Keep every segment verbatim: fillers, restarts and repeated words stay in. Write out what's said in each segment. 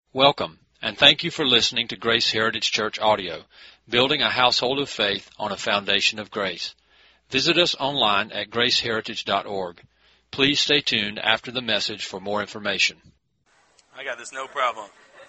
Welcome, and thank you for listening to Grace Heritage Church audio, building a household of faith on a foundation of grace. Visit us online at grace heritage dot org. Please stay tuned after the message for more information. I got this, no problem.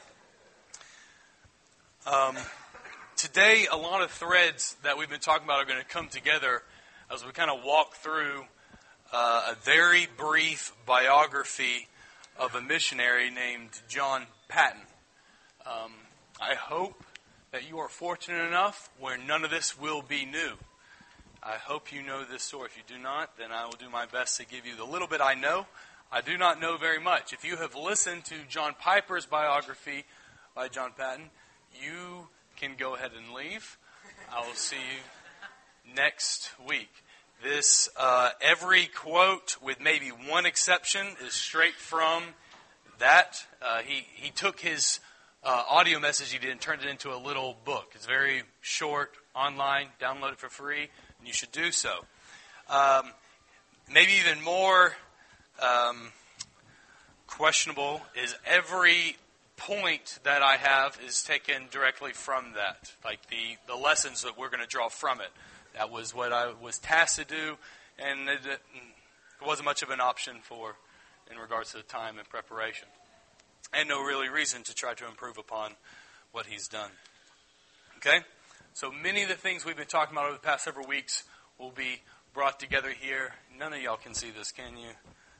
Um, today, a lot of threads that we've been talking about are going to come together as we kind of walk through uh, a very brief biography of a missionary named John Paton. Um, I hope that you are fortunate enough where none of this will be new. I hope you know this story. If you do not, then I will do my best to give you the little bit I know. I do not know very much. If you have listened to John Piper's biography by John Paton, you can go ahead and leave. I will see you next week. This, uh, every quote, with maybe one exception, is straight from that. Uh, he, he took his uh, audio message he did and turned it into a little book. It's very short, online, download it for free, and you should do so. Um, maybe even more um, questionable is every point that I have is taken directly from that, like the, the lessons that we're going to draw from it. That was what I was tasked to do, and it, it wasn't much of an option for in regards to the time and preparation. And no really reason to try to improve upon what he's done. Okay? So many of the things we've been talking about over the past several weeks will be brought together here. None of y'all can see this, can you?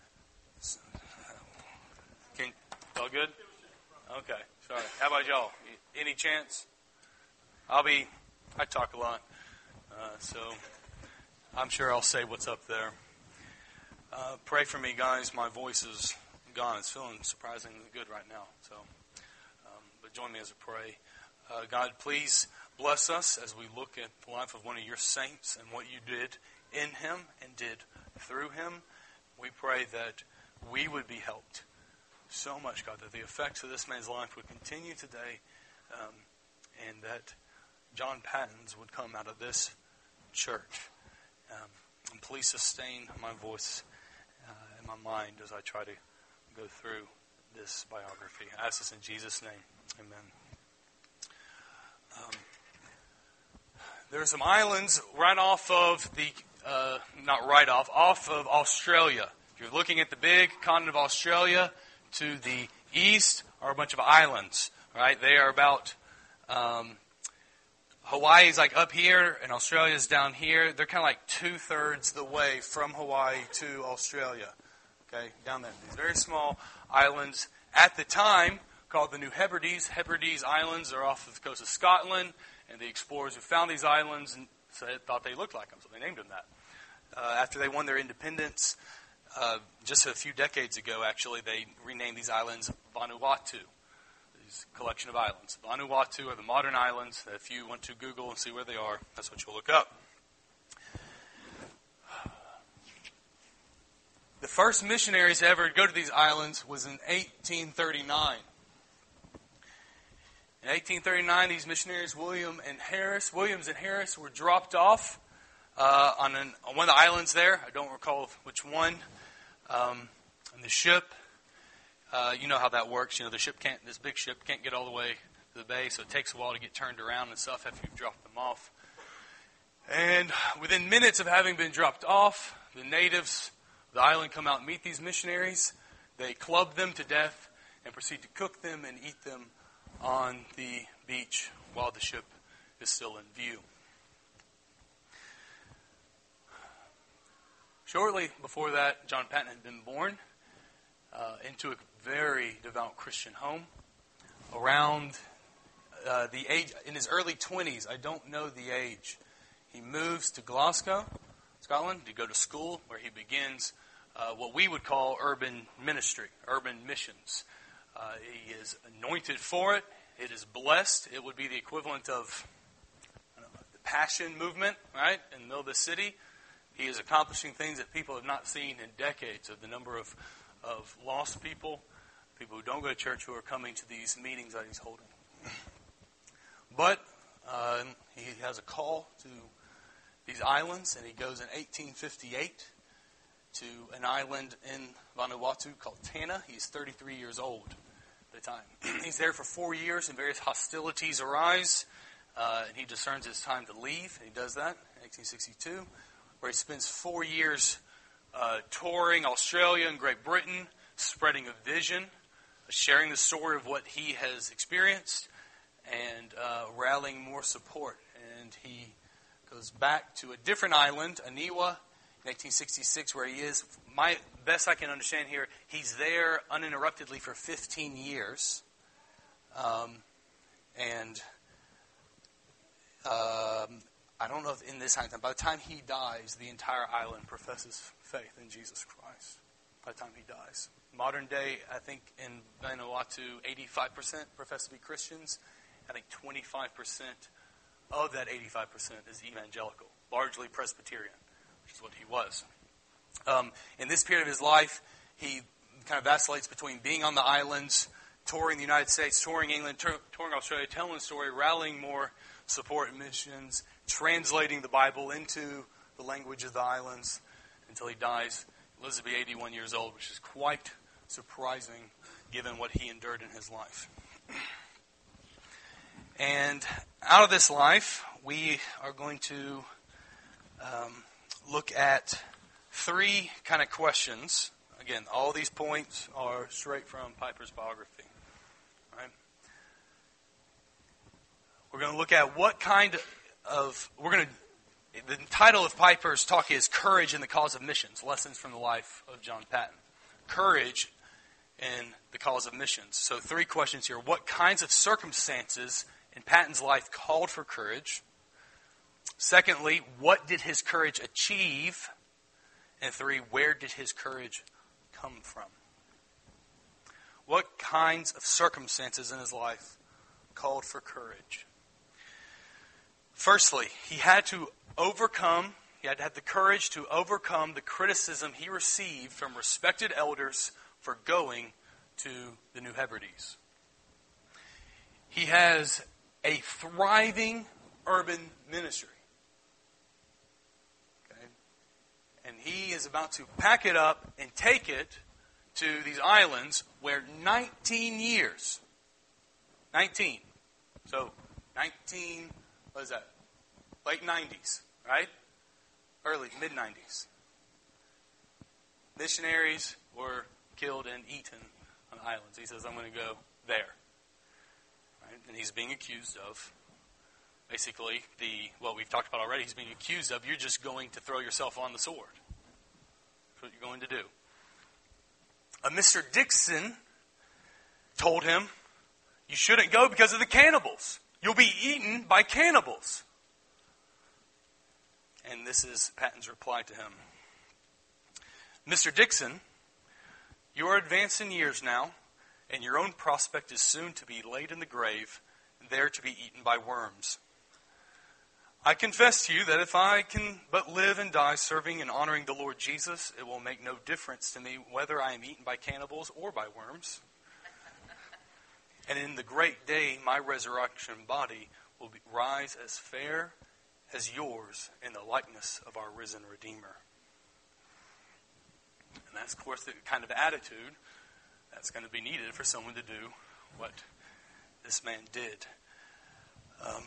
Can, all good? Okay, sorry. How about y'all? Any chance? I'll be, I talk a lot, uh, so I'm sure I'll say what's up there. Uh, pray for me, guys. My voice is gone. It's feeling surprisingly good right now. So, um, but join me as I pray. Uh, God, please bless us as we look at the life of one of your saints and what you did in him and did through him. We pray that we would be helped so much, God, that the effects of this man's life would continue today, um, and that John Patton's would come out of this church. Um, and please sustain my voice uh, and my mind as I try to go through this biography. I ask this in Jesus' name. Amen. Um, there are some islands right off of the, uh, not right off, off of Australia. If you're looking at the big continent of Australia, to the east are a bunch of islands, right? They are about, um, Hawaii's like up here and Australia's down here. They're kind of like two-thirds the way from Hawaii to Australia. Okay, down there. These very small islands at the time called the New Hebrides. Hebrides Islands are off of the coast of Scotland, and the explorers who found these islands and said, thought they looked like them, so they named them that. Uh, after they won their independence, uh, just a few decades ago, actually, they renamed these islands Vanuatu. These collection of islands. Vanuatu are the modern islands that if you want to Google and see where they are, that's what you'll look up. The first missionaries to ever go to these islands was in eighteen thirty-nine. In eighteen thirty-nine, these missionaries, William and Harris, Williams and Harris, were dropped off uh, on, an, on one of the islands there. I don't recall which one. Um, on the ship, uh, you know how that works. You know, the ship can't, this big ship can't get all the way to the bay, so it takes a while to get turned around and stuff after you've dropped them off. And within minutes of having been dropped off, the natives the island come out and meet these missionaries. They club them to death and proceed to cook them and eat them on the beach while the ship is still in view. Shortly before that, John Paton had been born uh, into a very devout Christian home. Around uh, the age, in his early twenties, I don't know the age, he moves to Glasgow, Scotland, to go to school where he begins uh, what we would call urban ministry, urban missions. Uh, he is anointed for it. It is blessed. It would be the equivalent of I don't know, the Passion Movement, right, in the middle of the city. He is accomplishing things that people have not seen in decades, of the number of, of lost people, people who don't go to church, who are coming to these meetings that he's holding. But uh, he has a call to these islands, and he goes in eighteen fifty-eight to an island in Vanuatu called Tanna. He's thirty-three years old. at a time. He's there for four years and various hostilities arise. Uh, and he discerns it's time to leave. And he does that in eighteen sixty-two, where he spends four years uh, touring Australia and Great Britain, spreading a vision, sharing the story of what he has experienced, and uh, rallying more support. And he goes back to a different island, Aniwa, in eighteen sixty-six, where he is. My best I can understand here, he's there uninterruptedly for fifteen years. Um, and um, I don't know if in this time, by the time he dies, the entire island professes faith in Jesus Christ. By the time he dies. Modern day, I think in Vanuatu, eighty-five percent profess to be Christians. I think twenty-five percent of that eighty-five percent is evangelical, largely Presbyterian, which is what he was. Um, in this period of his life, he kind of vacillates between being on the islands, touring the United States, touring England, tour, touring Australia, telling the story, rallying more support and missions, translating the Bible into the language of the islands until he dies. He lives to be eighty-one years old, which is quite surprising given what he endured in his life. And out of this life, we are going to um, look at three kind of questions. Again, all these points are straight from Piper's biography. Right? We're going to look at what kind of, we're going to, the title of Piper's talk is Courage in the Cause of Missions, Lessons from the Life of John Paton. Courage in the cause of missions. So three questions here. What kinds of circumstances in Paton's life called for courage? Secondly, what did his courage achieve? And three, where did his courage come from? What kinds of circumstances in his life called for courage? Firstly, he had to overcome, he had to have the courage to overcome the criticism he received from respected elders for going to the New Hebrides. He has a thriving urban ministry. Okay? And he is about to pack it up and take it to these islands where nineteen years, nineteen, so nineteen, what is that? Late nineties, right? Early, mid-nineties. Missionaries were killed and eaten on islands. He says, I'm going to go there. Right? And he's being accused of, basically, the what we've talked about already, he's being accused of, you're just going to throw yourself on the sword. That's what you're going to do. A Mister Dixon told him, you shouldn't go because of the cannibals. You'll be eaten by cannibals. And this is Paton's reply to him. Mister Dixon, you are advanced in years now, and your own prospect is soon to be laid in the grave, there to be eaten by worms. I confess to you that if I can but live and die serving and honoring the Lord Jesus, it will make no difference to me whether I am eaten by cannibals or by worms. And in the great day, my resurrection body will be, rise as fair as yours in the likeness of our risen Redeemer. And that's, of course, the kind of attitude that's going to be needed for someone to do what this man did. Um,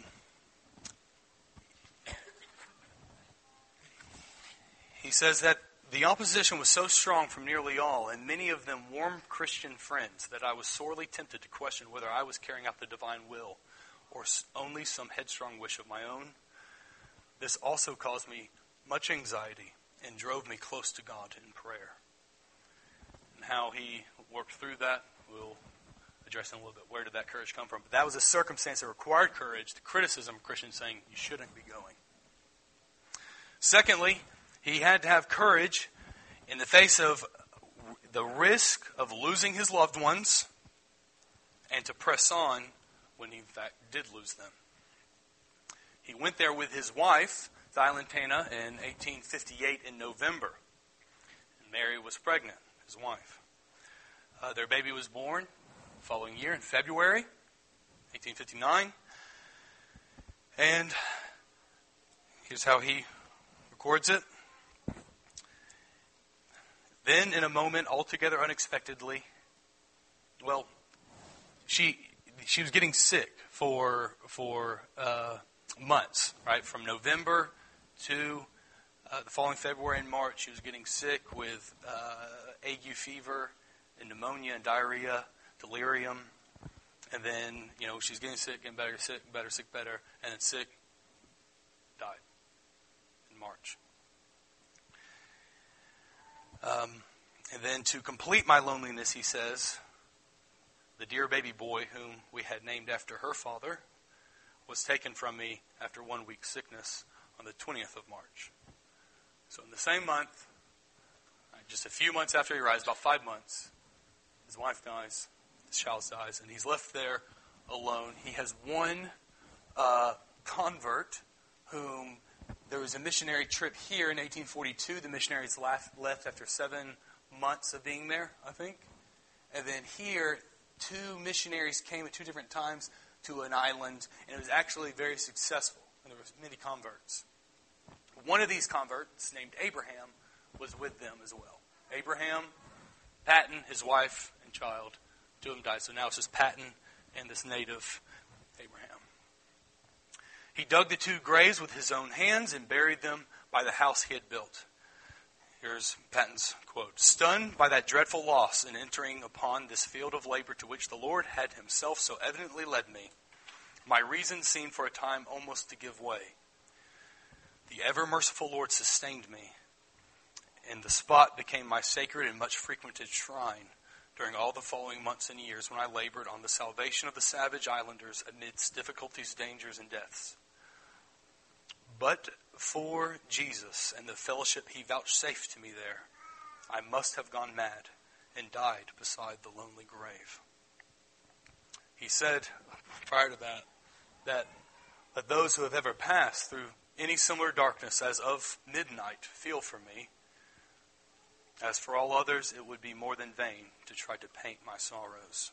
he says that the opposition was so strong from nearly all, and many of them warm Christian friends, that I was sorely tempted to question whether I was carrying out the divine will or only some headstrong wish of my own. This also caused me much anxiety and drove me close to God in prayer. And how he worked through that, we'll address in a little bit. Where did that courage come from? But that was a circumstance that required courage, the criticism of Christians saying, you shouldn't be going. Secondly, he had to have courage in the face of the risk of losing his loved ones and to press on when he, in fact, did lose them. He went there with his wife, Thylantana, in eighteen fifty-eight in November. And Mary was pregnant, his wife. Uh, their baby was born the following year in February eighteen fifty-nine. And here's how he records it. Then, in a moment altogether unexpectedly, well, she she was getting sick for for uh, months, right? From November to uh, the following February and March, she was getting sick with uh, ague fever and pneumonia and diarrhea, delirium, and then you know she's getting sick, getting better, sick, better, sick, better, and then sick, died in March. Um, and then to complete my loneliness, he says, the dear baby boy whom we had named after her father was taken from me after one week's sickness on the twentieth of March. So in the same month, just a few months after he arrives, about five months, his wife dies, his child dies, and he's left there alone. He has one uh, convert whom there was a missionary trip here in eighteen forty-two. The missionaries left, left after seven months of being there, I think. And then here, two missionaries came at two different times to an island, and it was actually very successful, and there was many converts. One of these converts, named Abraham, was with them as well. Abraham, Patton, his wife, and child, two of them died. So now it's just Patton and this native Abraham. He dug the two graves with his own hands and buried them by the house he had built. Here's Patton's quote. Stunned by that dreadful loss in entering upon this field of labor to which the Lord had himself so evidently led me, my reason seemed for a time almost to give way. The ever-merciful Lord sustained me, and the spot became my sacred and much frequented shrine during all the following months and years when I labored on the salvation of the savage islanders amidst difficulties, dangers, and deaths. But for Jesus and the fellowship he vouchsafed to me there, I must have gone mad and died beside the lonely grave. He said, prior to that, that let those who have ever passed through any similar darkness as of midnight feel for me. As for all others, it would be more than vain to try to paint my sorrows.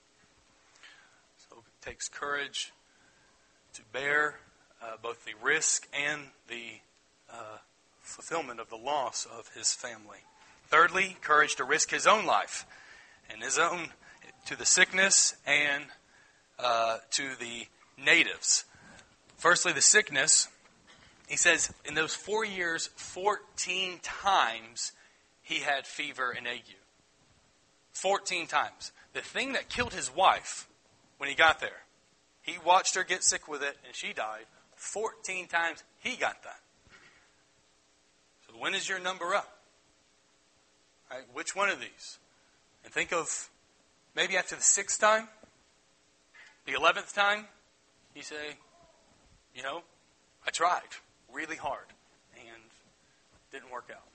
So it takes courage to bear uh, both the risk and the uh, fulfillment of the loss of his family. Thirdly, courage to risk his own life and his own to the sickness and uh, to the natives. Firstly, the sickness. He says in those four years, fourteen times he had fever and ague. fourteen times. The thing that killed his wife when he got there, he watched her get sick with it and she died. fourteen times he got that. So when is your number up? Right, which one of these? And think of maybe after the sixth time, the eleventh time, you say, you know, I tried really hard and didn't work out.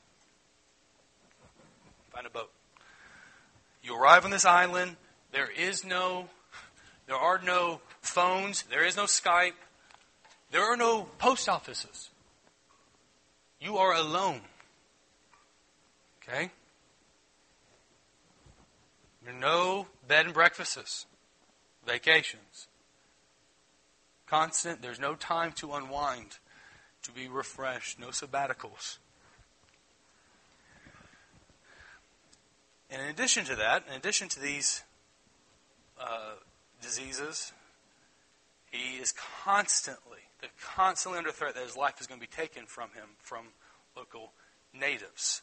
Find a boat. You arrive on this island. There is no, there are no phones. There is no Skype. There are no post offices. You are alone. Okay? There are no bed and breakfasts, vacations. Constant, there's no time to unwind, to be refreshed, no sabbaticals. And in addition to that, in addition to these uh, diseases, he is constantly, they're constantly under threat that his life is going to be taken from him, from local natives.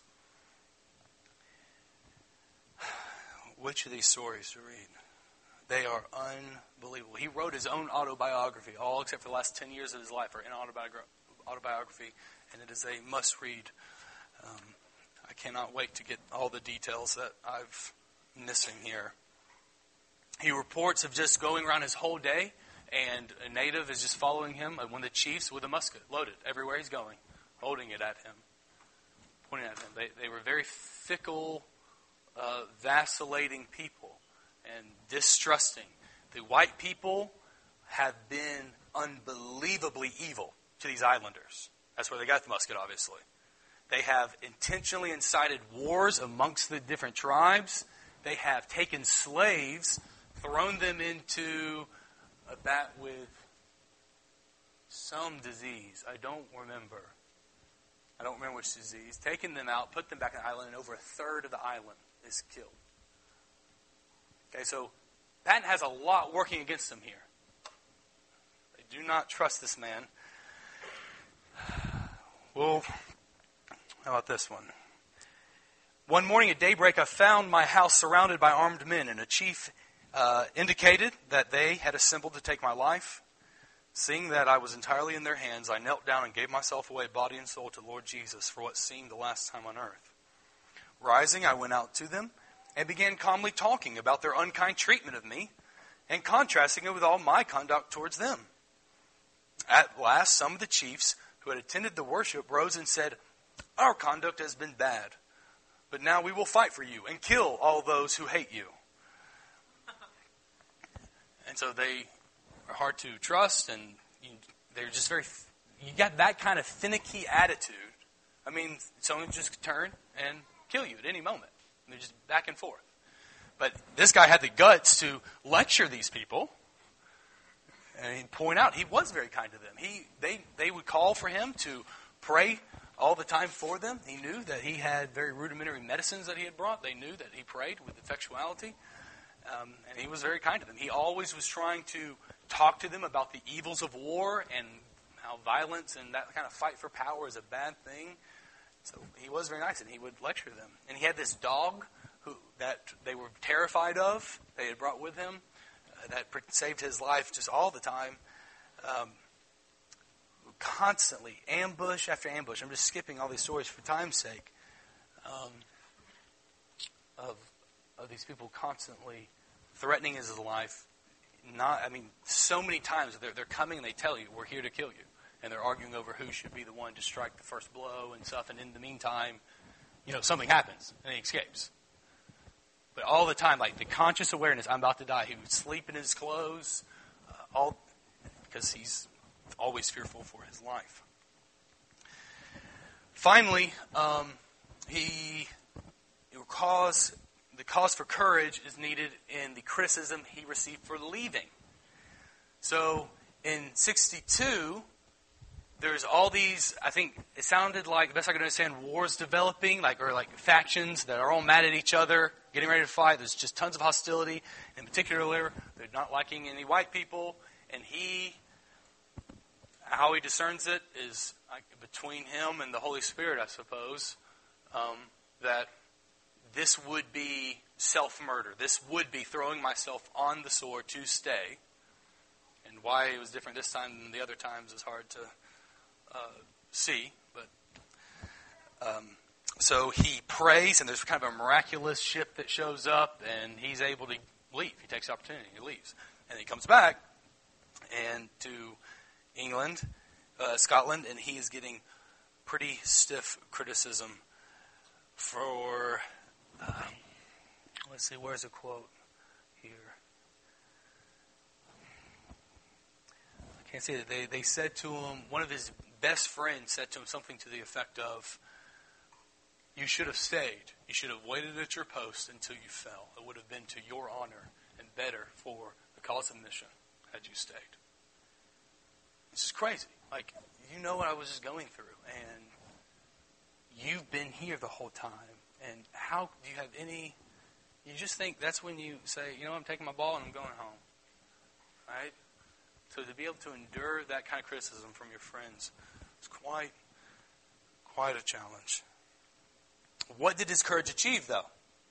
Which of these stories to read? They are unbelievable. He wrote his own autobiography. All except for the last ten years of his life are in autobi- autobiography, and it is a must-read. Um, I cannot wait to get all the details that I've missing here. He reports of just going around his whole day, and a native is just following him, one of the chiefs, with a musket, loaded, everywhere he's going, holding it at him, pointing at him. They, they were very fickle, uh, vacillating people. And distrusting. The white people have been unbelievably evil to these islanders. That's where they got the musket, obviously. They have intentionally incited wars amongst the different tribes. They have taken slaves, thrown them into a bat with some disease. I don't remember. I don't remember which disease. Taken them out, put them back on the island, and over a third of the island is killed. Okay, so Patton has a lot working against him here. They do not trust this man. Well, how about this one? One morning at daybreak, I found my house surrounded by armed men, and a chief uh, indicated that they had assembled to take my life. Seeing that I was entirely in their hands, I knelt down and gave myself away, body and soul, to Lord Jesus for what seemed the last time on earth. Rising, I went out to them and began calmly talking about their unkind treatment of me and contrasting it with all my conduct towards them. At last, some of the chiefs who had attended the worship rose and said, "Our conduct has been bad, but now we will fight for you and kill all those who hate you." And so they are hard to trust, and you, they're just very, you got that kind of finicky attitude. I mean, someone just turn and kill you at any moment. And they're just back and forth. But this guy had the guts to lecture these people and he'd point out he was very kind to them. He, they, they would call for him to pray all the time for them. He knew that he had very rudimentary medicines that he had brought. They knew that he prayed with effectuality. Um, and he was very kind to them. He always was trying to talk to them about the evils of war and how violence and that kind of fight for power is a bad thing. So he was very nice, and he would lecture them. And he had this dog who that they were terrified of, they had brought with him, uh, that saved his life just all the time. Um, constantly, ambush after ambush. I'm just skipping all these stories for time's sake. Um, of of these people constantly threatening his life. Not, I mean, so many times they're, they're coming and they tell you, "We're here to kill you." And they're arguing over who should be the one to strike the first blow and stuff. And in the meantime, you know, something happens and he escapes. But all the time, like the conscious awareness, I'm about to die. He would sleep in his clothes, uh, all because he's always fearful for his life. Finally, um, he cause the cause for courage is needed in the criticism he received for leaving. So in sixty-two, there's all these, I think it sounded like, the best I could understand, wars developing, like or like factions that are all mad at each other, getting ready to fight. There's just tons of hostility. In particular, they're not liking any white people. And he, how he discerns it is like between him and the Holy Spirit, I suppose, um, that this would be self-murder. This would be throwing myself on the sword to stay. And why it was different this time than the other times is hard to Uh, see, but um, so he prays, and there's kind of a miraculous ship that shows up, and he's able to leave. He takes the opportunity, he leaves, and he comes back and to England, uh, Scotland, and he is getting pretty stiff criticism for. Uh, let's see, where's a quote here? I can't see it. They they said to him, one of his best friend said to him something to the effect of, "You should have stayed. You should have waited at your post until you fell. It would have been to your honor and better for the cause of mission had you stayed." This is crazy. Like, you know what I was just going through, and you've been here the whole time. And how do you have any... You just think that's when you say, you know, I'm taking my ball and I'm going home. Right? So to be able to endure that kind of criticism from your friends is quite, quite a challenge. What did his courage achieve, though?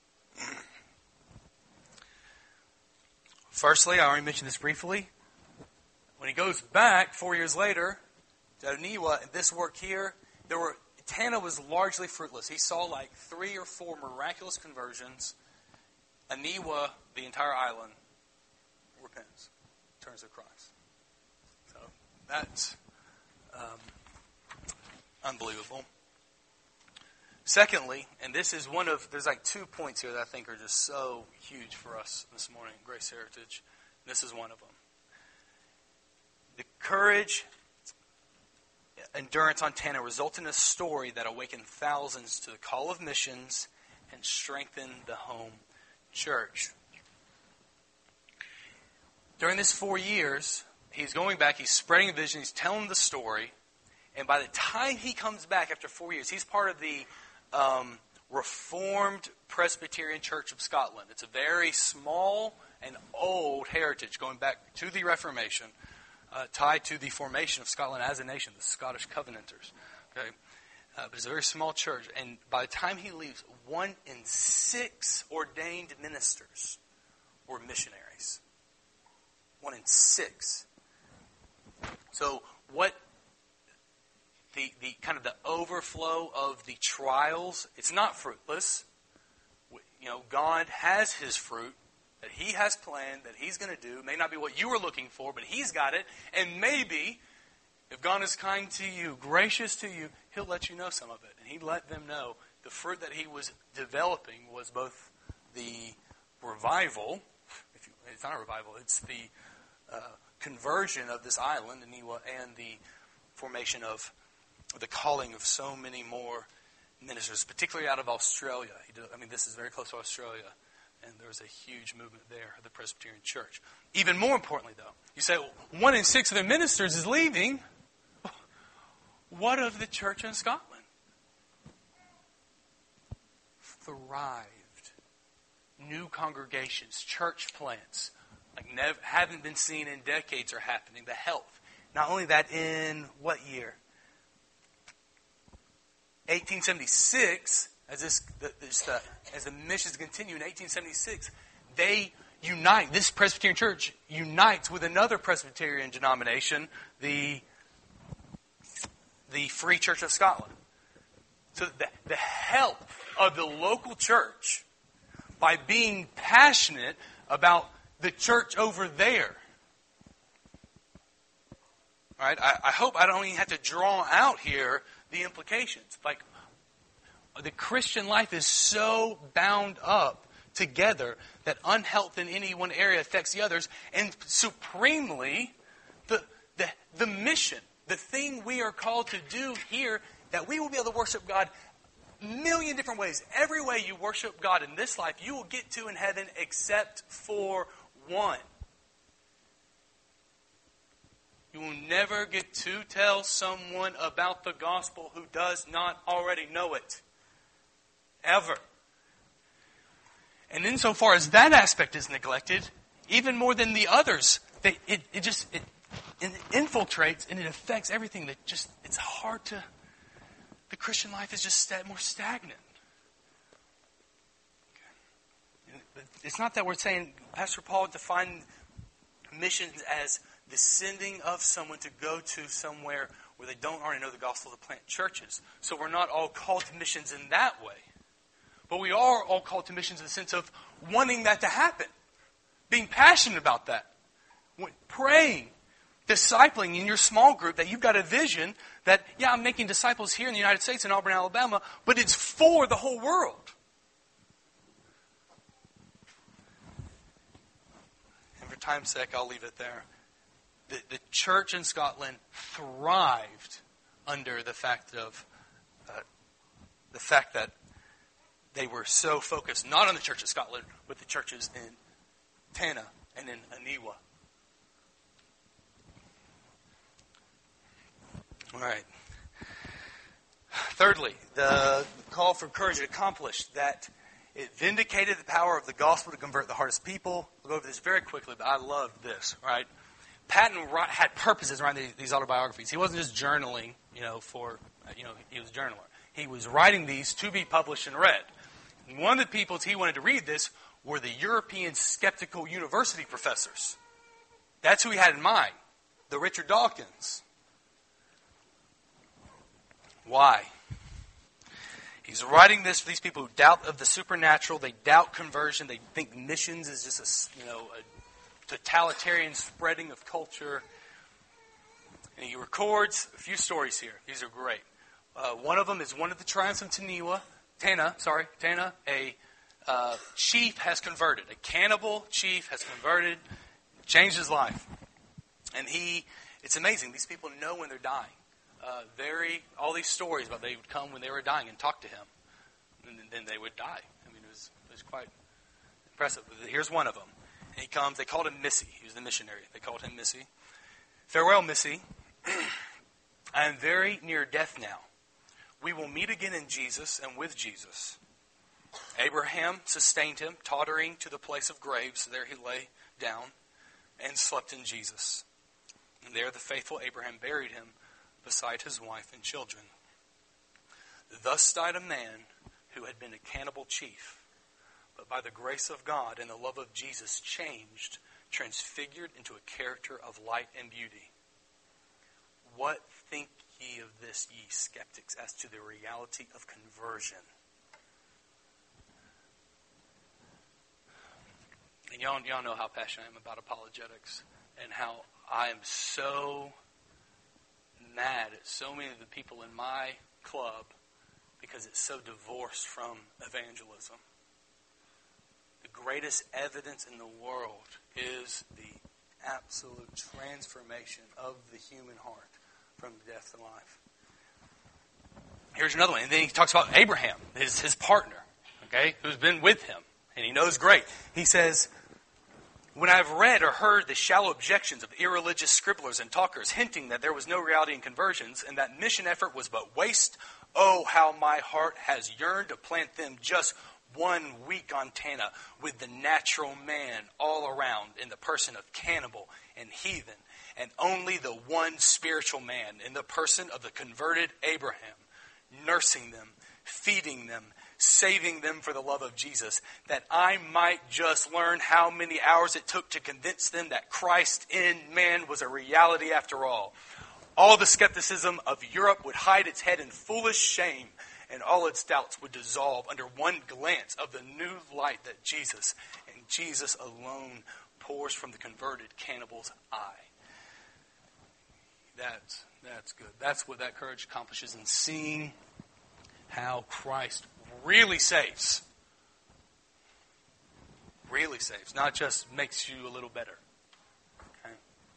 Firstly, I already mentioned this briefly. When he goes back four years later to Aniwa, and this work here, there were Tanna was largely fruitless. He saw like three or four miraculous conversions. Aniwa, the entire island, repents, turns to Christ. So that's um, unbelievable. Secondly, and this is one of, there's like two points here that I think are just so huge for us this morning, Grace Heritage. This is one of them. The courage, endurance on Tanna result in a story that awakened thousands to the call of missions and strengthened the home church. During this four years, he's going back, he's spreading a vision, he's telling the story, and by the time he comes back after four years, he's part of the um, Reformed Presbyterian Church of Scotland. It's a very small an old heritage going back to the Reformation, uh, tied to the formation of Scotland as a nation, the Scottish Covenanters. Okay, uh, but it's a very small church, and by the time he leaves, one in six ordained ministers were missionaries. One in six. So what the the kind of the overflow of the trials, it's not fruitless. You know, God has His fruit that He has planned, that He's going to do. It may not be what you were looking for, but He's got it. And maybe, if God is kind to you, gracious to you, He'll let you know some of it. And He let them know the fruit that He was developing was both the revival, if you, it's not a revival, it's the uh, conversion of this island, Aniwa, and the formation of the calling of so many more ministers, particularly out of Australia. He did, I mean, this is very close to Australia, and there was a huge movement there of the Presbyterian Church. Even more importantly, though, you say, well, one in six of their ministers is leaving. What of the church in Scotland? Thrived. New congregations, church plants, like never, haven't been seen in decades are happening. The health. Not only that, in what year? eighteen seventy-six, as this, this uh, as the missions continue in eighteen seventy-six, they unite. This Presbyterian church unites with another Presbyterian denomination, the the Free Church of Scotland. So the, the help of the local church by being passionate about the church over there. All right, I, I hope I don't even have to draw out here the implications. Like, the Christian life is so bound up together that unhealth in any one area affects the others, and supremely, the the the mission, the thing we are called to do here, that we will be able to worship God a million different ways. Every way you worship God in this life, you will get to in heaven except for one. You will never get to tell someone about the gospel who does not already know it. Ever. And insofar as that aspect is neglected, even more than the others, they, it, it just it, it infiltrates and it affects everything. That just it's hard to. The Christian life is just more stagnant. It's not that we're saying Pastor Paul defined missions as the sending of someone to go to somewhere where they don't already know the gospel to plant churches. So we're not all called to missions in that way. But we are all called to missions in the sense of wanting that to happen. Being passionate about that. Praying. Discipling in your small group that you've got a vision that, yeah, I'm making disciples here in the United States in Auburn, Alabama, but it's for the whole world. And for time's sake, I'll leave it there. The, the church in Scotland thrived under the fact of uh, the fact that they were so focused not on the Church of Scotland, but the churches in Tanna and in Aniwa. All right. Thirdly, the call for courage accomplished that it vindicated the power of the gospel to convert the hardest people. We'll go over this very quickly, but I love this, right? Patton had purposes around these autobiographies. He wasn't just journaling, you know, for, you know, he was a journaler. He was writing these to be published and read. And one of the people he wanted to read this were the European skeptical university professors. That's who he had in mind, the Richard Dawkins. Why? He's writing this for these people who doubt of the supernatural. They doubt conversion. They think missions is just a, you know, a totalitarian spreading of culture. And he records a few stories here. These are great. Uh, one of them is one of the tribes of Taniwa, Tanna, sorry, Tanna, a uh, chief has converted. A cannibal chief has converted, changed his life. And he, it's amazing. These people know when they're dying. Uh, very, all these stories about they would come when they were dying and talk to him. And then they would die. I mean, it was, it was quite impressive. Here's one of them. And he comes, they called him Missy. He was the missionary. They called him Missy. Farewell, Missy. I am very near death now. We will meet again in Jesus and with Jesus. Abraham sustained him, tottering to the place of graves. There he lay down and slept in Jesus. And there the faithful Abraham buried him beside his wife and children. Thus died a man who had been a cannibal chief, but by the grace of God and the love of Jesus changed, transfigured into a character of light and beauty. What think ye of this, ye skeptics, as to the reality of conversion? And y'all, y'all know how passionate I am about apologetics and how I am so mad at so many of the people in my club because it's so divorced from evangelism. The greatest evidence in the world is the absolute transformation of the human heart from death to life. Here's another one. And then he talks about Abraham, his, his partner, okay, who's been with him. And he knows great. He says, when I have read or heard the shallow objections of irreligious scribblers and talkers hinting that there was no reality in conversions and that mission effort was but waste, oh, how my heart has yearned to plant them just one week on Tana with the natural man all around in the person of cannibal and heathen, and only the one spiritual man in the person of the converted Abraham, nursing them, feeding them, saving them for the love of Jesus, that I might just learn how many hours it took to convince them that Christ in man was a reality after all. All the skepticism of Europe would hide its head in foolish shame, and all its doubts would dissolve under one glance of the new light that Jesus, and Jesus alone, pours from the converted cannibal's eye. That's, that's good. That's what that courage accomplishes in seeing how Christ really saves. Really saves. Not just makes you a little better. Okay?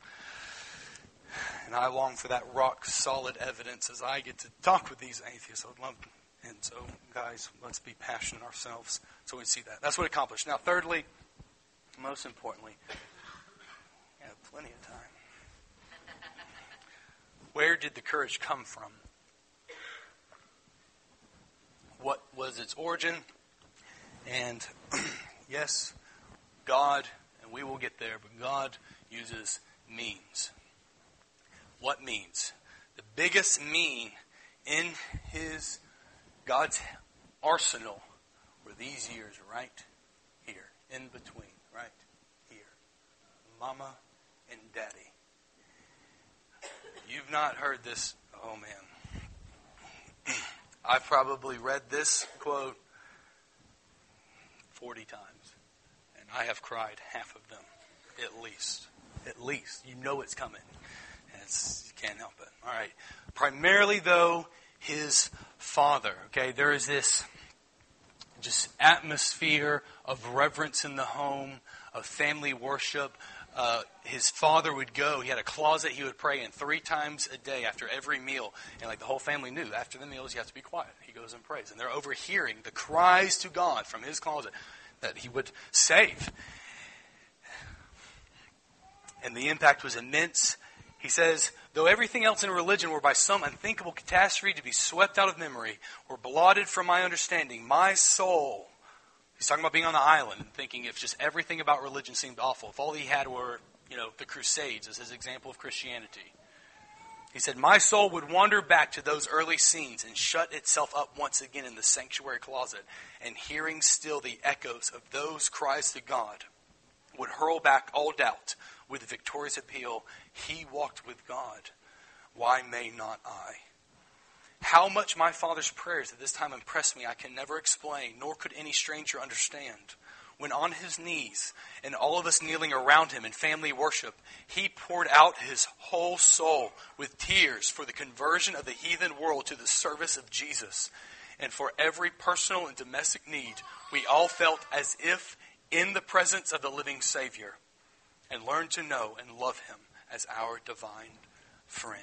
And I long for that rock solid evidence as I get to talk with these atheists. I would love to. And so, guys, let's be passionate ourselves so we see that. That's what it accomplished. Now, thirdly, most importantly, we have plenty of time. Where did the courage come from? What was its origin? And yes, God, and we will get there, but God uses means. What means? The biggest mean in his God's arsenal were these years right here, in between, right here. Mama and Daddy. You've not heard this, oh man. I've probably read this quote forty times, and I have cried half of them, at least. At least. You know it's coming. And it's, you can't help it. All right. Primarily, though, his father. Okay, there is this just atmosphere of reverence in the home, of family worship. Uh, his father would go, he had a closet he would pray in three times a day after every meal. And like the whole family knew, after the meals you have to be quiet. He goes and prays. And they're overhearing the cries to God from his closet that he would save. And the impact was immense. He says, though everything else in religion were by some unthinkable catastrophe to be swept out of memory, or blotted from my understanding, my soul... He's talking about being on the island and thinking if just everything about religion seemed awful, if all he had were, you know, the Crusades as his example of Christianity. He said, my soul would wander back to those early scenes and shut itself up once again in the sanctuary closet, and hearing still the echoes of those cries to God, would hurl back all doubt with the victorious appeal, he walked with God. Why may not I? How much my father's prayers at this time impressed me I can never explain, nor could any stranger understand. When on his knees, and all of us kneeling around him in family worship, he poured out his whole soul with tears for the conversion of the heathen world to the service of Jesus. And for every personal and domestic need, we all felt as if in the presence of the living Savior, and learned to know and love him as our divine friend.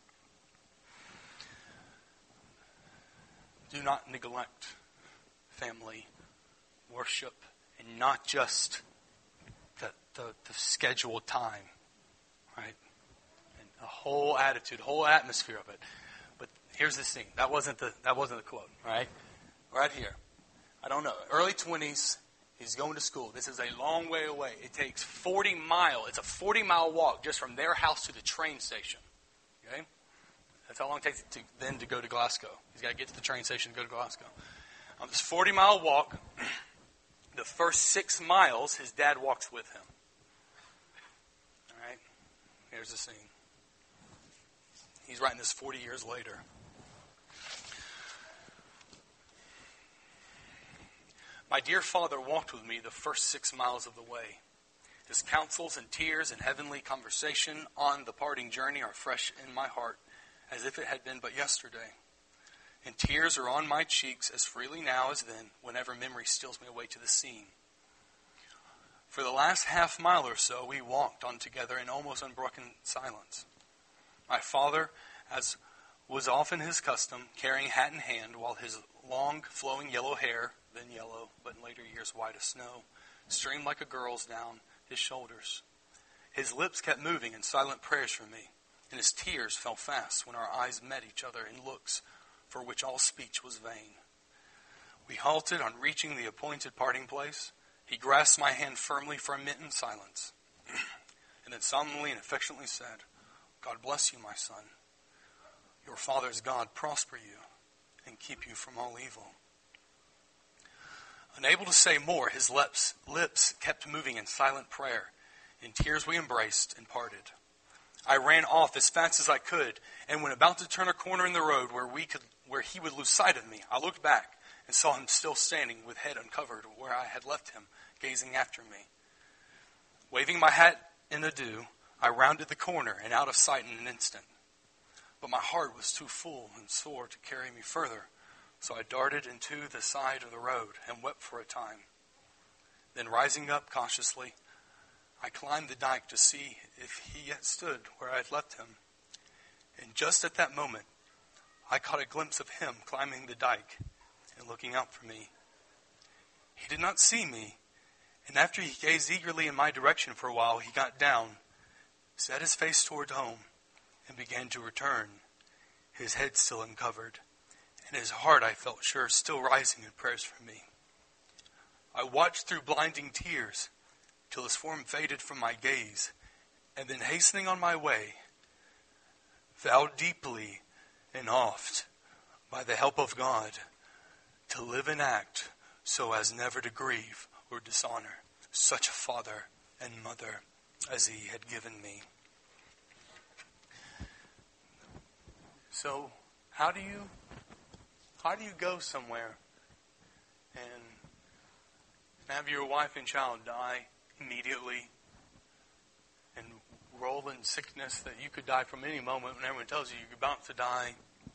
Do not neglect family worship, and not just the, the, the scheduled time, right? And a whole attitude, whole atmosphere of it. But here's the thing. That wasn't the that wasn't the quote, right? Right here. I don't know, early twenties. He's going to school. This is a long way away. It takes forty miles. It's a forty mile walk just from their house to the train station. Okay? That's how long it takes to, then to go to Glasgow. He's got to get to the train station to go to Glasgow. On this forty mile walk, the first six miles, his dad walks with him. All right? Here's the scene. He's writing this forty years later. My dear father walked with me the first six miles of the way. His counsels and tears and heavenly conversation on the parting journey are fresh in my heart, as if it had been but yesterday. And tears are on my cheeks as freely now as then, whenever memory steals me away to the scene. For the last half mile or so, we walked on together in almost unbroken silence. My father, as was often his custom, carrying hat in hand, while his long, flowing yellow hair, then yellow, but in later years white as snow, streamed like a girl's down his shoulders. His lips kept moving in silent prayers for me, and his tears fell fast when our eyes met each other in looks for which all speech was vain. We halted on reaching the appointed parting place. He grasped my hand firmly for a minute in silence, and then solemnly and affectionately said, God bless you, my son. Your father's God prosper you and keep you from all evil. Unable to say more, his lips, lips kept moving in silent prayer. In tears we embraced and parted. I ran off as fast as I could, and when about to turn a corner in the road where we could, where he would lose sight of me, I looked back and saw him still standing with head uncovered where I had left him, gazing after me. Waving my hat in adieu, I rounded the corner and out of sight in an instant. But my heart was too full and sore to carry me further, so I darted into the side of the road and wept for a time. Then rising up cautiously, I climbed the dike to see if he yet stood where I had left him. And just at that moment, I caught a glimpse of him climbing the dike and looking out for me. He did not see me, and after he gazed eagerly in my direction for a while, he got down, set his face toward home, and began to return, his head still uncovered, and his heart, I felt sure, still rising in prayers for me. I watched through blinding tears till his form faded from my gaze, and then hastening on my way, vowed deeply and oft, by the help of God, to live and act so as never to grieve or dishonor such a father and mother as he had given me. So, how do you, how do you go somewhere and have your wife and child die immediately and roll in sickness that you could die from any moment when everyone tells you you're about to die?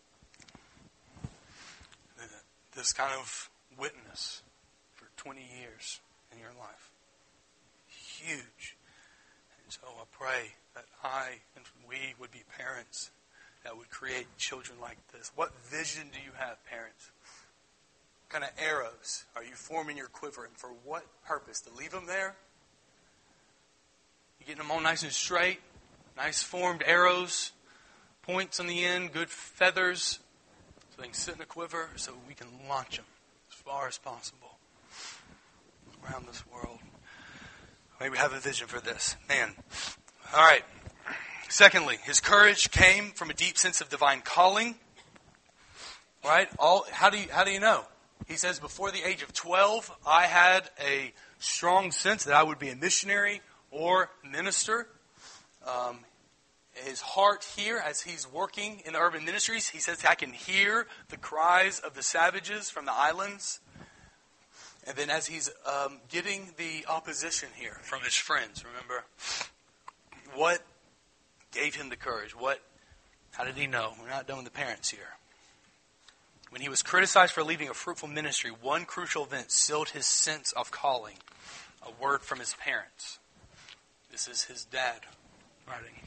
This kind of witness for twenty years in your life. Huge. And so I pray that I and we would be parents that would create children like this. What vision do you have, parents? What kind of arrows are you forming your quiver, and for what purpose? To leave them there? You getting them all nice and straight? Nice formed arrows, points on the end, good feathers, so they can sit in a quiver, so we can launch them as far as possible around this world. Maybe we have a vision for this. Man. All right. Secondly, his courage came from a deep sense of divine calling. Right? All how do you how do you know? He says, before the age of twelve, I had a strong sense that I would be a missionary or minister. Um, his heart here, as he's working in the urban ministries, he says, I can hear the cries of the savages from the islands. And then as he's um, getting the opposition here from his friends, remember, what gave him the courage? What? How did he know? We're not done with the parents here. When he was criticized for leaving a fruitful ministry, one crucial event sealed his sense of calling. A word from his parents. This is his dad writing.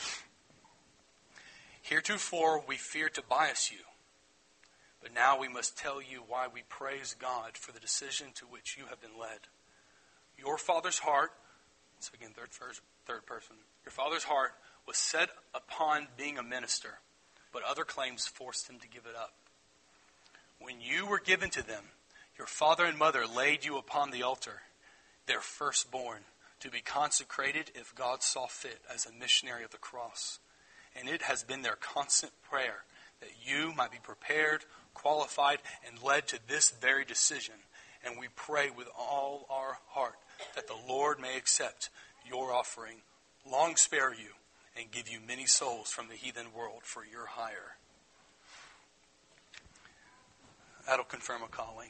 Heretofore we feared to bias you, but now we must tell you why we praise God for the decision to which you have been led. Your father's heart, so again, third, first, third person, your father's heart was set upon being a minister, but other claims forced him to give it up. When you were given to them, Your father and mother laid you upon the altar, their firstborn, to be consecrated if God saw fit as a missionary of the cross. And it has been their constant prayer that you might be prepared, qualified, and led to this very decision. And we pray with all our heart that the Lord may accept your offering, long spare you, and give you many souls from the heathen world for your hire. That'll confirm a calling.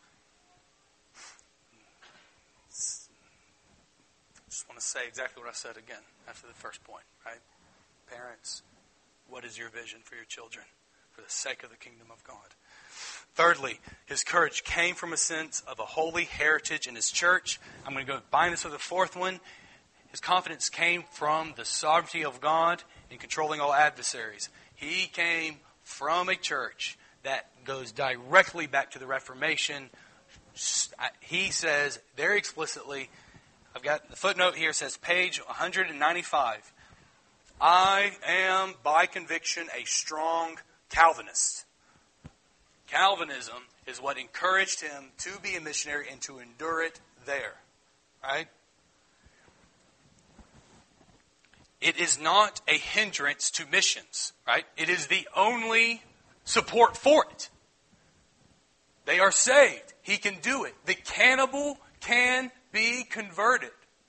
Just want to say exactly what I said again after the first point, right? Parents, what is your vision for your children for the sake of the kingdom of God? Thirdly, his courage came from a sense of a holy heritage in his church. I'm going to go bind this with the fourth one. His confidence came from the sovereignty of God in controlling all adversaries. He came from a church that goes directly back to the Reformation. He says very explicitly, I've got the footnote here, says page one ninety-five. I am by conviction a strong Calvinist. Calvinism is what encouraged him to be a missionary and to endure it there. Right? It is not a hindrance to missions. Right? It is the only support for it. They are saved. He can do it. The cannibal can be converted.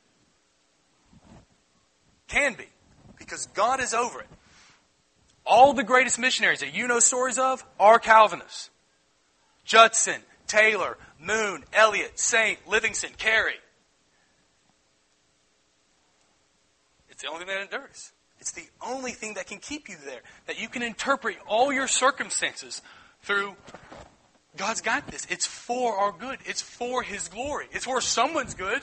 Can be. Because God is over it. All the greatest missionaries that you know stories of are Calvinists. Judson, Taylor, Moon, Eliot, Saint, Livingston, Carey. It's the only thing that endures. It's the only thing that can keep you there. That you can interpret all your circumstances through, God's got this. It's for our good. It's for His glory. It's for someone's good.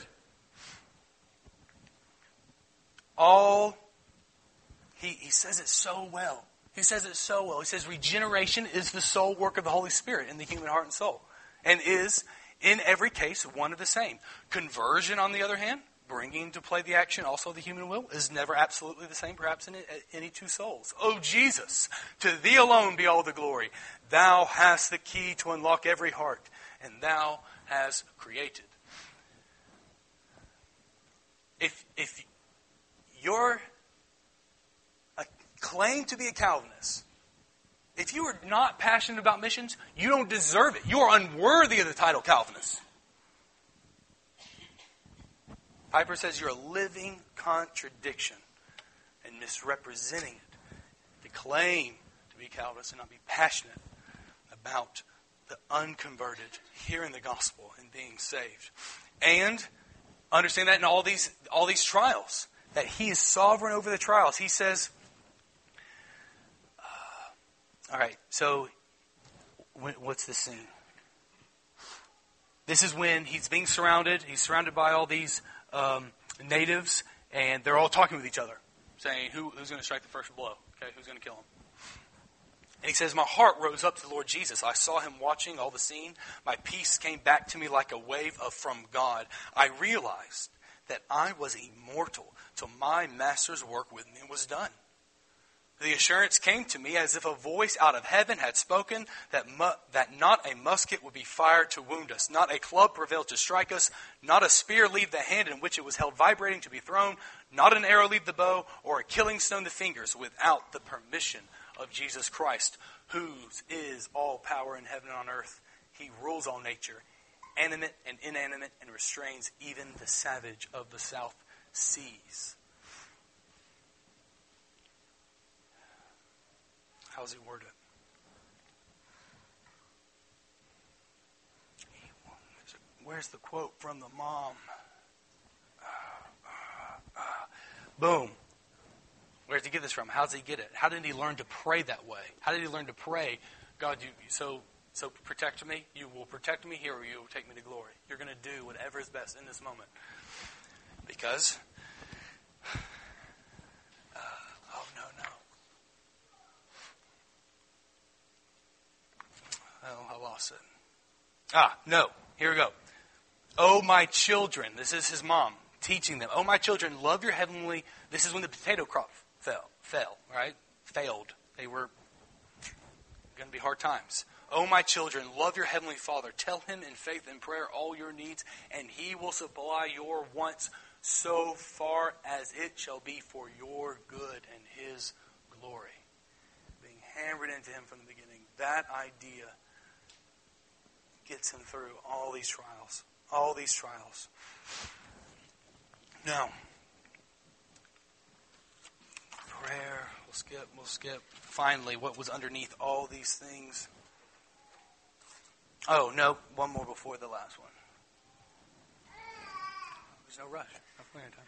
All, he, he says it so well. He says it so well. He says regeneration is the sole work of the Holy Spirit in the human heart and soul. And is, in every case, one of the same. Conversion, on the other hand, bringing to play the action also the human will, is never absolutely the same, perhaps in any two souls. O Jesus, to Thee alone be all the glory. Thou hast the key to unlock every heart, and Thou hast created. If, if you're claim to be a Calvinist, if you are not passionate about missions, you don't deserve it. You are unworthy of the title Calvinist. Piper says you're a living contradiction and misrepresenting it. To claim to be Calvinist and not be passionate about the unconverted hearing the gospel and being saved. And understand that in all these all these trials, that He is sovereign over the trials. He says, all right, so what's the scene? This is when he's being surrounded. He's surrounded by all these um, natives, and they're all talking with each other, saying, Who, who's going to strike the first blow? Okay, who's going to kill him? And he says, my heart rose up to the Lord Jesus. I saw Him watching all the scene. My peace came back to me like a wave of from God. I realized that I was immortal till my Master's work with me was done. The assurance came to me as if a voice out of heaven had spoken that mu- that not a musket would be fired to wound us, not a club prevail to strike us, not a spear leave the hand in which it was held vibrating to be thrown, not an arrow leave the bow, or a killing stone the fingers, without the permission of Jesus Christ, whose is all power in heaven and on earth. He rules all nature, animate and inanimate, and restrains even the savage of the South Seas. How's he word it? Where's the quote from the mom? Uh, uh, uh. Boom. Where did he get this from? How did he get it? How did he learn to pray that way? How did he learn to pray? God, you so so protect me. You will protect me here, or you will take me to glory. You're going to do whatever is best in this moment. Because, uh, oh no, no. Oh, I lost it. Ah, no. Here we go. Oh, my children. This is his mom teaching them. Oh, my children, love your heavenly. This is when the potato crop fell, fell, right? Failed. They were going to be hard times. O my children, love your heavenly Father. Tell him in faith and prayer all your needs, and he will supply your wants so far as it shall be for your good and his glory. Being hammered into him from the beginning, that idea gets him through all these trials. All these trials. Now, prayer, we'll skip, we'll skip. Finally, what was underneath all these things? Oh, no, one more before the last one. There's no rush. No plenty of time.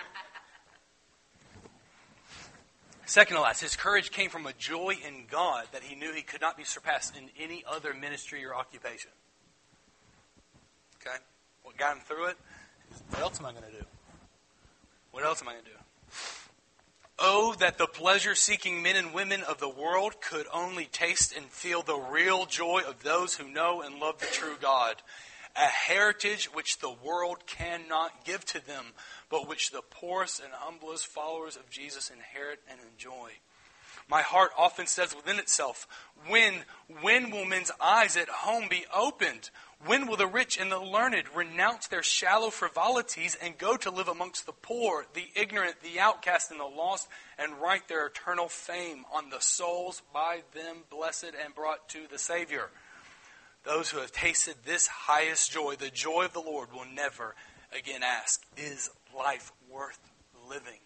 Second to last, his courage came from a joy in God that he knew he could not be surpassed in any other ministry or occupation. Okay? What got him through it? What else am I going to do? What else am I going to do? Oh, that the pleasure-seeking men and women of the world could only taste and feel the real joy of those who know and love the true God. A heritage which the world cannot give to them, but which the poorest and humblest followers of Jesus inherit and enjoy. My heart often says within itself, when, when will men's eyes at home be opened? When will the rich and the learned renounce their shallow frivolities and go to live amongst the poor, the ignorant, the outcast, and the lost, and write their eternal fame on the souls by them blessed and brought to the Savior? Those who have tasted this highest joy, the joy of the Lord, will never again ask, is life worth living?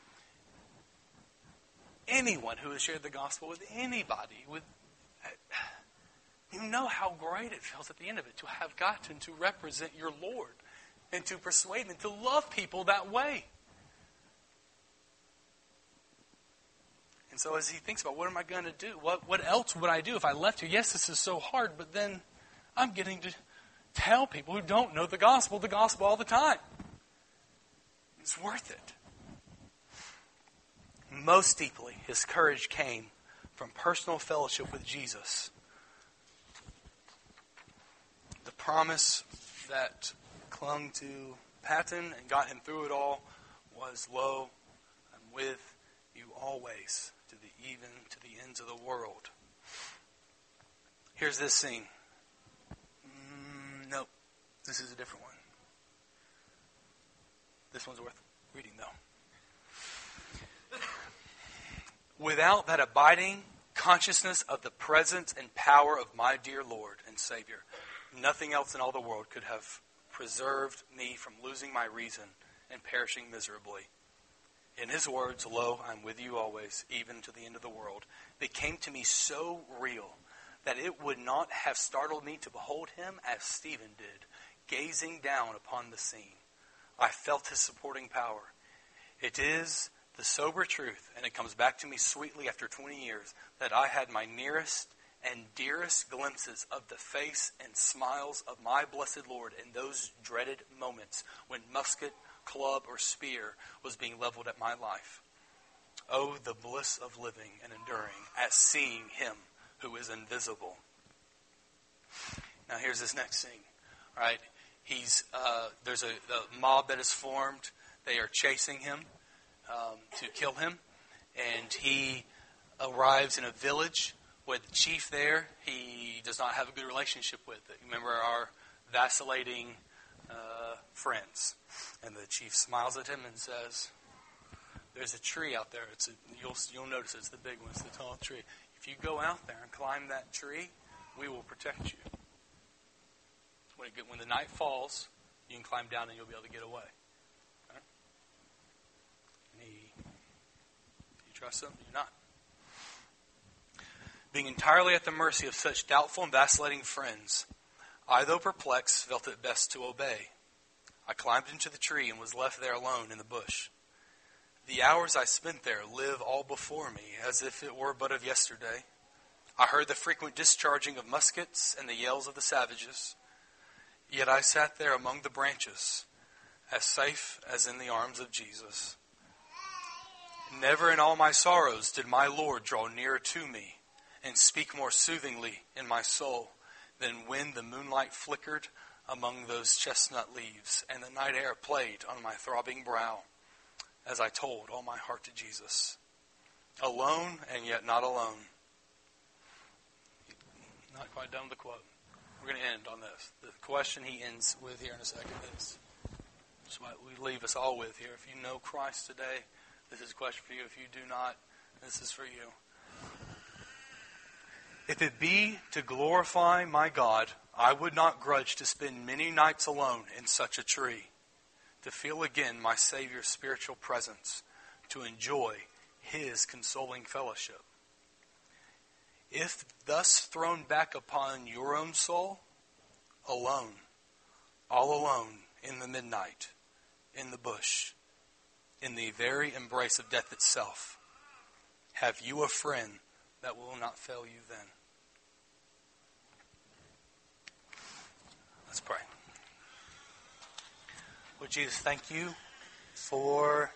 Anyone who has shared the gospel with anybody, with you know how great it feels at the end of it to have gotten to represent your Lord and to persuade them to love people that way. And so as he thinks about what am I going to do? What, what else would I do if I left here? Yes, this is so hard, but then I'm getting to tell people who don't know the gospel the gospel all the time. It's worth it. Most deeply, his courage came from personal fellowship with Jesus. The promise that clung to Patton and got him through it all was, lo, I'm with you always, to the even to the ends of the world. Here's this scene. Mm, nope, this is a different one. This one's worth reading, though. Without that abiding consciousness of the presence and power of my dear Lord and Savior, nothing else in all the world could have preserved me from losing my reason and perishing miserably. In his words, lo, I'm with you always, even to the end of the world, became to me so real that it would not have startled me to behold him as Stephen did, gazing down upon the scene. I felt his supporting power. It is the sober truth, and it comes back to me sweetly after twenty years, that I had my nearest and dearest glimpses of the face and smiles of my blessed Lord in those dreaded moments when musket, club, or spear was being leveled at my life. Oh, the bliss of living and enduring as seeing him who is invisible. Now here's this next scene. All right, he's uh, there's a, a mob that is formed. They are chasing him um, to kill him, and he arrives in a village where the chief there, he does not have a good relationship with. Remember our vacillating uh, friends. And the chief smiles at him and says, there's a tree out there. It's a, you'll, you'll notice it's the big one. It's the tall tree. If you go out there and climb that tree, we will protect you. When, it get, when the night falls, you can climb down and you'll be able to get away. Okay? And he, you trust him? You're not. Being entirely at the mercy of such doubtful and vacillating friends, I, though perplexed, felt it best to obey. I climbed into the tree and was left there alone in the bush. The hours I spent there live all before me, as if it were but of yesterday. I heard the frequent discharging of muskets and the yells of the savages. Yet I sat there among the branches, as safe as in the arms of Jesus. Never in all my sorrows did my Lord draw nearer to me and speak more soothingly in my soul than when the moonlight flickered among those chestnut leaves and the night air played on my throbbing brow as I told all my heart to Jesus. Alone and yet not alone. not quite done with the quote. We're going to end on this. The question he ends with here in a second is, that's what we leave us all with here. If you know Christ today, this is a question for you. If you do not, this is for you. If it be to glorify my God, I would not grudge to spend many nights alone in such a tree, to feel again my Savior's spiritual presence, to enjoy His consoling fellowship. If thus thrown back upon your own soul, alone, all alone in the midnight, in the bush, in the very embrace of death itself, have you a friend that will not fail you then? Let's pray. Lord Jesus, thank you for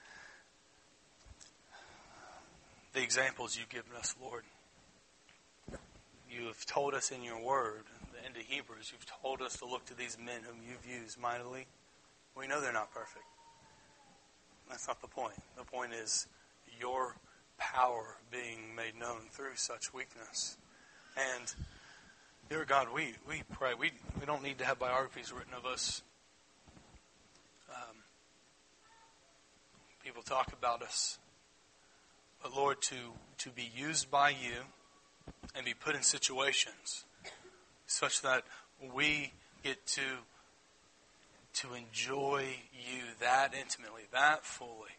the examples you've given us, Lord. You have told us in your word, the end of Hebrews, you've told us to look to these men whom you've used mightily. We know they're not perfect. That's not the point. The point is your power being made known through such weakness. And, dear God, we, we pray. We, we don't need to have biographies written of us. Um, people talk about us. But, Lord, to, to be used by you and be put in situations such that we get to, to enjoy you that intimately, that fully.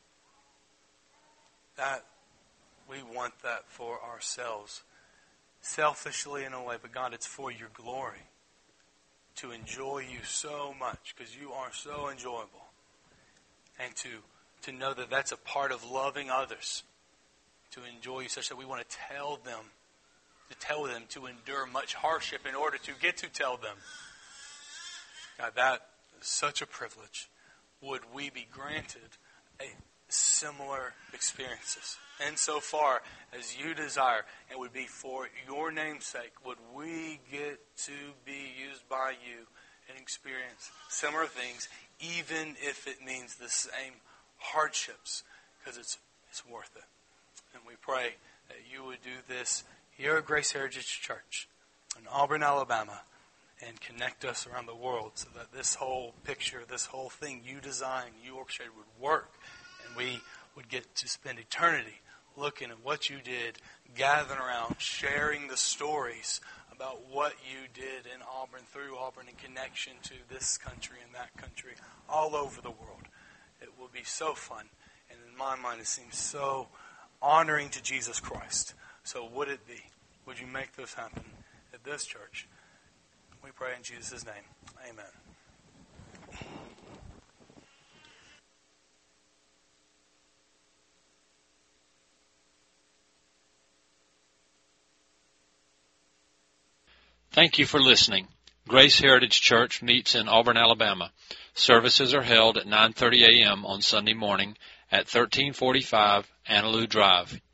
That we want that for ourselves. Selfishly in a way, but God, it's for your glory. To enjoy you so much, because you are so enjoyable. And to, to know that that's a part of loving others. To enjoy you such that we want to tell them, to tell them to endure much hardship in order to get to tell them. God, that is such a privilege. Would we be granted a similar experiences? And so far as you desire, and would be for your name's sake, would we get to be used by you and experience similar things, even if it means the same hardships, because it's it's worth it. And we pray that you would do this here at Grace Heritage Church in Auburn, Alabama, and connect us around the world so that this whole picture, this whole thing you designed, you orchestrated would work. And we would get to spend eternity looking at what you did, gathering around, sharing the stories about what you did in Auburn, through Auburn, in connection to this country and that country, all over the world. It will be so fun. And in my mind, it seems so honoring to Jesus Christ. So would it be? Would you make this happen at this church? We pray in Jesus' name. Amen. Thank you for listening. Grace Heritage Church meets in Auburn, Alabama. Services are held at nine thirty a.m. on Sunday morning at thirteen forty-five Annaloo Drive.